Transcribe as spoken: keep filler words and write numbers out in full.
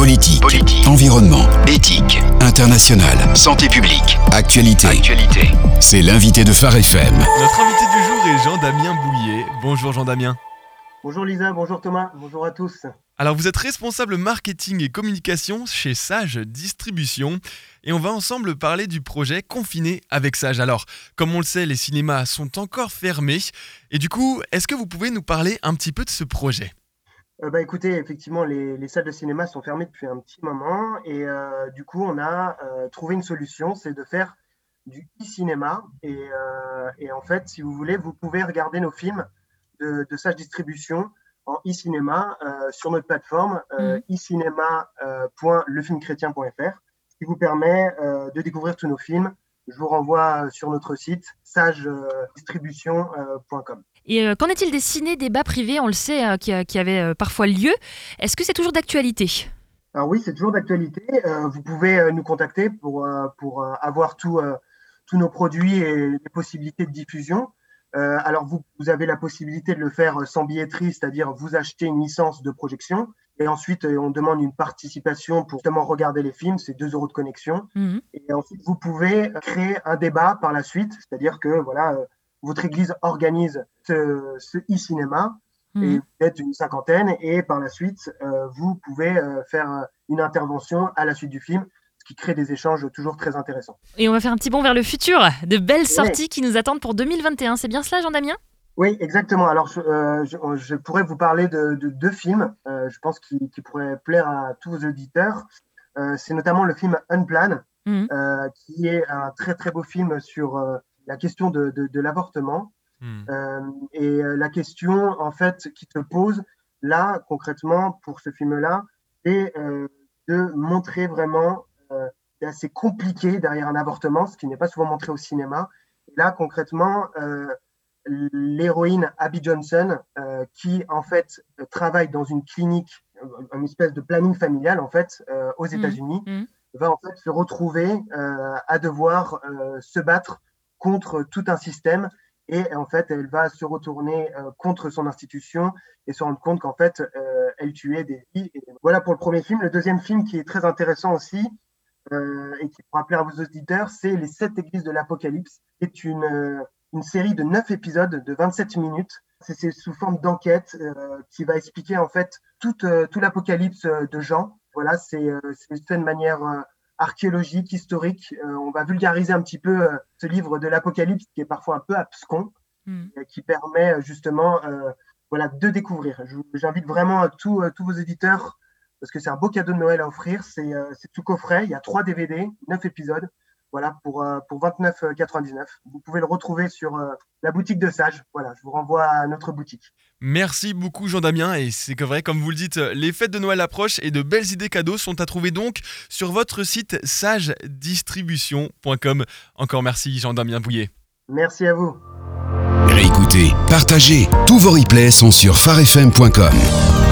Politique, Politique, environnement, éthique, international, santé publique, actualité. Actualité. C'est l'invité de Phare F M. Notre invité du jour est Jean-Damien Bouillet. Bonjour Jean-Damien. Bonjour Lisa, bonjour Thomas, bonjour à tous. Alors vous êtes responsable marketing et communication chez Sage Distribution et on va ensemble parler du projet Confiné avec Sage. Alors, comme on le sait, les cinémas sont encore fermés et du coup, est-ce que vous pouvez nous parler un petit peu de ce projet ? Euh, bah écoutez, effectivement, les, les salles de cinéma sont fermées depuis un petit moment et euh, du coup, on a euh, trouvé une solution, c'est de faire du e-cinéma et, euh, et en fait, si vous voulez, vous pouvez regarder nos films de, de Sage Distribution en e-cinéma euh, sur notre plateforme euh, mmh. e cinéma point le film chrétien point f r, ce qui vous permet euh, de découvrir tous nos films. Je vous renvoie sur notre site sage distribution point com. Et euh, qu'en est-il des ciné-débats privés, on le sait, euh, qui, qui avaient euh, parfois lieu. Est-ce que c'est toujours d'actualité ? Alors oui, c'est toujours d'actualité. Euh, vous pouvez euh, nous contacter pour, euh, pour euh, avoir tout, euh, tous nos produits et les possibilités de diffusion. Euh, alors, vous, vous avez la possibilité de le faire sans billetterie, c'est-à-dire vous achetez une licence de projection et ensuite, on demande une participation pour justement regarder les films, c'est deux euros de connexion. Mmh. Et ensuite, vous pouvez créer un débat par la suite, c'est-à-dire que voilà, votre église organise ce, ce e-cinéma mmh. et vous êtes une cinquantaine et par la suite, euh, vous pouvez euh, faire une intervention à la suite du film, qui crée des échanges toujours très intéressants. Et on va faire un petit bond vers le futur, de belles sorties oui. qui nous attendent pour deux mille vingt et un. C'est bien cela, Jean-Damien ? Oui, exactement. Alors, je, euh, je, je pourrais vous parler de, de deux films, euh, je pense, qui, qui pourraient plaire à tous vos auditeurs. Euh, c'est notamment le film Unplanned, mmh. euh, qui est un très, très beau film sur euh, la question de, de, de l'avortement. Mmh. Euh, et la question, en fait, qui se pose là, concrètement, pour ce film-là, c'est euh, de montrer vraiment Euh, c'est assez compliqué derrière un avortement, ce qui n'est pas souvent montré au cinéma. Et là, concrètement, euh, l'héroïne Abby Johnson, euh, qui en fait travaille dans une clinique, une espèce de planning familial en fait, euh, aux États-Unis, mmh. va en fait se retrouver euh, à devoir euh, se battre contre tout un système. Et en fait, elle va se retourner euh, contre son institution et se rendre compte qu'en fait, euh, elle tuait des vies. Et voilà pour le premier film. Le deuxième film qui est très intéressant aussi, Euh, et qui pourra plaire à vos auditeurs, c'est Les Sept Églises de l'Apocalypse. C'est une, euh, une série de neuf épisodes de vingt-sept minutes. C'est, c'est sous forme d'enquête euh, qui va expliquer en fait tout, euh, tout l'Apocalypse de Jean. Voilà, c'est, euh, c'est fait de manière euh, archéologique, historique. Euh, on va vulgariser un petit peu euh, ce livre de l'Apocalypse qui est parfois un peu abscon, mmh. et qui permet justement euh, voilà, de découvrir. Je, j'invite vraiment tous, euh, tous vos auditeurs, parce que c'est un beau cadeau de Noël à offrir. C'est, euh, c'est tout coffret. Il y a trois D V D, neuf épisodes, voilà, pour, euh, pour vingt-neuf euros quatre-vingt-dix-neuf. Vous pouvez le retrouver sur euh, la boutique de Sage. Voilà, je vous renvoie à notre boutique. Merci beaucoup Jean-Damien. Et c'est vrai, comme vous le dites, les fêtes de Noël approchent et de belles idées cadeaux sont à trouver donc sur votre site sage distribution point com. Encore merci Jean-Damien Bouillet. Merci à vous. Réécoutez, partagez. Tous vos replays sont sur phare f m point com.